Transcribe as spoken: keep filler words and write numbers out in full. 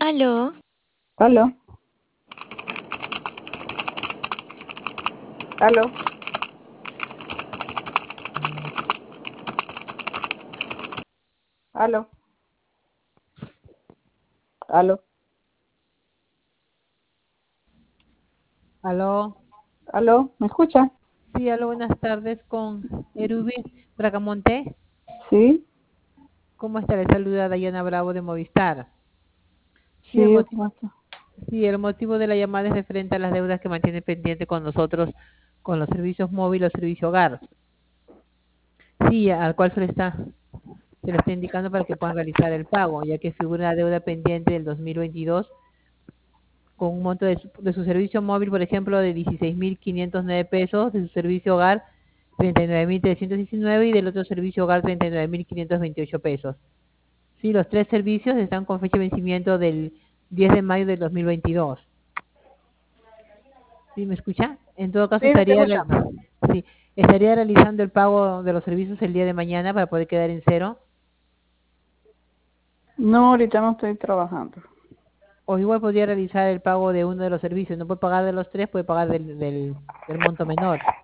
Aló, Aló, aló, aló, aló, Aló, aló, ¿me escucha? sí, aló, buenas tardes con Erubin Bracamonte. Sí, ¿Cómo está? Le saluda Dayana Bravo de Movistar. Sí, el sí, motivo, ¿cómo está? sí, el motivo de la llamada es referente a las deudas que mantiene pendiente con nosotros, con los servicios móviles o servicio hogar. Sí, al cual se le está, se le está indicando para que puedan realizar el pago, ya que figura la deuda pendiente del dos mil veintidós con un monto de su, de su servicio móvil, por ejemplo, de dieciséis mil quinientos nueve pesos, de su servicio hogar treinta y nueve mil trescientos diecinueve y del otro servicio hogar treinta y nueve mil quinientos veintiocho pesos. Sí, los tres servicios están con fecha de vencimiento del diez de mayo del dos mil veintidós. ¿Sí me escucha? En todo caso Sí, me está estaría, re- escuchando. sí, estaría realizando el pago de los servicios el día de mañana para poder quedar en cero. No, ahorita no estoy trabajando. O igual podría realizar el pago de uno de los servicios. No puede pagar de los tres, puede pagar del, del, del monto menor.